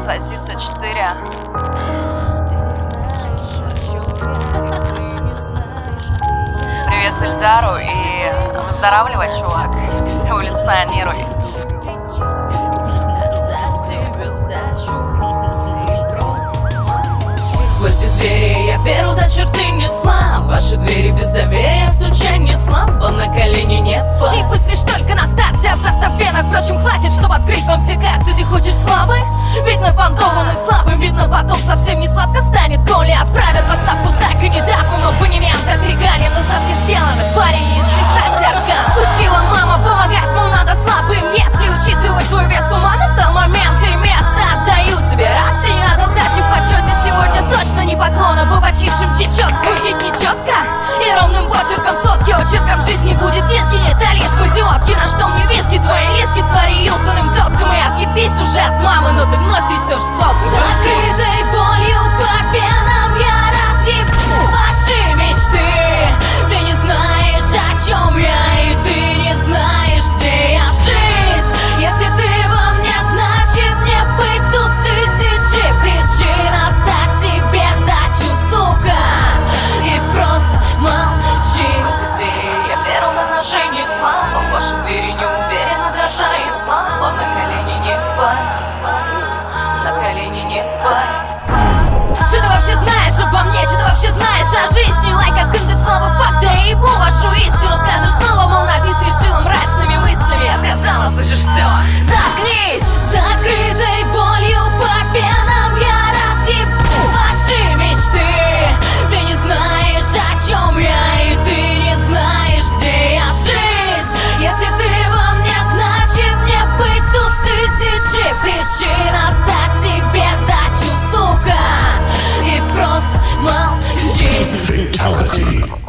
Сосиса 4. Привет Эльдару и выздоравливай, чувак. Эволюционируй. Сквозь безверие я веру до черты несла. Ваши двери без доверия стучанье слабо, на колени не пасть. И пусть лишь только на старте азарта в венах. Впрочем, хватит, чтобы открыть вам все карты. Ты хочешь славы? Ведь напомпованным слабым видно, потом совсем не сладко станет. Коли отправят в отставку, так и не дав ему абонементах регалиям. Но ставки сделаны, парень, и списать орган. Учила мама, помогать, мол, надо слабым. Если учитывать твой вес ума, настал момент и место. Отдаю тебе, рад, ты не надо сдачи в почете. Сегодня точно не поклона побочившим чечетко. Учить нечетко и ровным почерком сотки. Очерком жизни будет диски, нет алиску идиотки. На что мне виски, твои лиски, твори юзанным теткам. И отъебись уже от мамы, но ты вновь трясешь сок. Закрытой болью по венам я разъебу ваши мечты. Ты не знаешь, о чем я, и ты не знаешь, где я. Жизнь, если ты во мне, значит мне быть тут тысячи причин. Оставь себе сдачу, сука, и просто молчи. Без веры я веру на ножи не слабо. Ваши двери неуверенно дрожа и слабо. На колени не пасть, на колени не пасть. Что ты вообще знаешь обо мне? Что ты вообще знаешь о жизни? Лайк как индекс слова факта. Я ебу вашу истину. Скажешь снова, мол, напись решила мрачными мыслями. Я сказала, слышишь, все, заткнись. Закрытой болью по венам я разъебу ваши мечты. Ты не знаешь, о чем я, и ты не знаешь, где я. Жизнь, если ты во мне, значит мне быть тут тысячи причин. Оставь себе сдачу, сука, и просто молчи. Fatality.